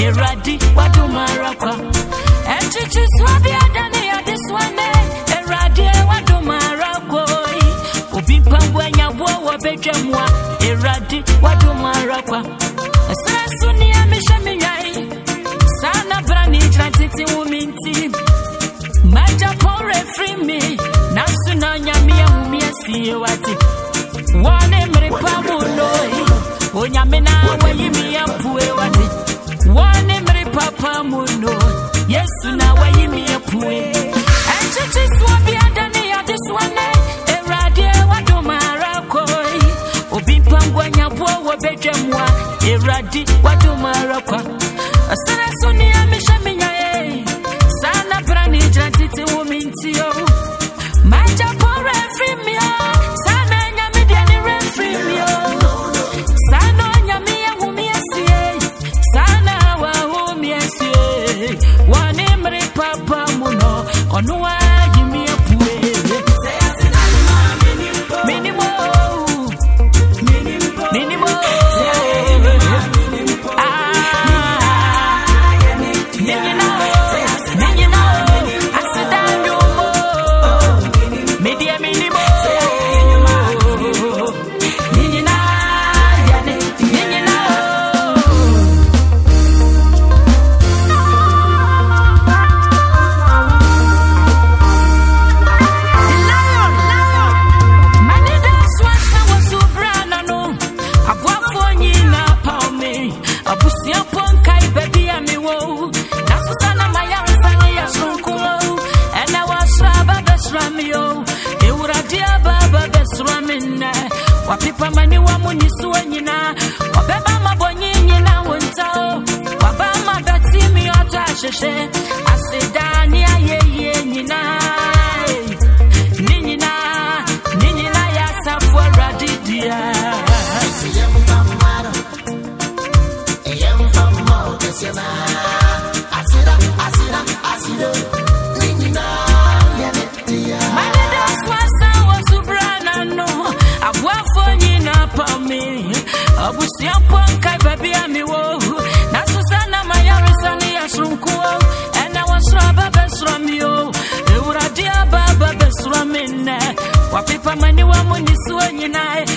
Eradi wadumarakwa Echichi swabi adani ya this one Eradi wadumarakwa Ubimpangwa nyabwa wabejemwa Eradi wadumarakwa Sasuni ya mishaminyai Sana brani jantiti uminti Maja pore free me Nasuna nyamia umia siye wati Wane mripa munoi Onyamina wayimi ya mpuwe wati Wane mripa pamuno Yesu na wayimi ya mpuwe Enchichi swabi adani ya diswane Eradi wadumarakoi Ubimpangwa nyabwa wabejemwa Eradi wadumarakwa Asana suni ya mishaminyae Sana brani jantiti umintio Maja pore frimio Sana nyamidiani refrimio Sana nyamia humiesie Sana wa humiesie Wanemre papa muno Onua yimie pue Minimo Minimo Wapipa mani wa munisu wenyina Wabeba mabonyi nyina wentao Wabama betimi ota sheshe Asidani ya yeye nyina Ninyina ya safwa radidia Yemu famaro Yemu famo Kesiana Asida Ninyina Yanetia Manida swasa wa subrana no Abwafo nyina pa me Abusia ponkai baby amiwo Na susana mayarisani ya shrunkuo Ena wasra baba sramio Euradia baba besramine Wapipa mani wa munisuwa nyinae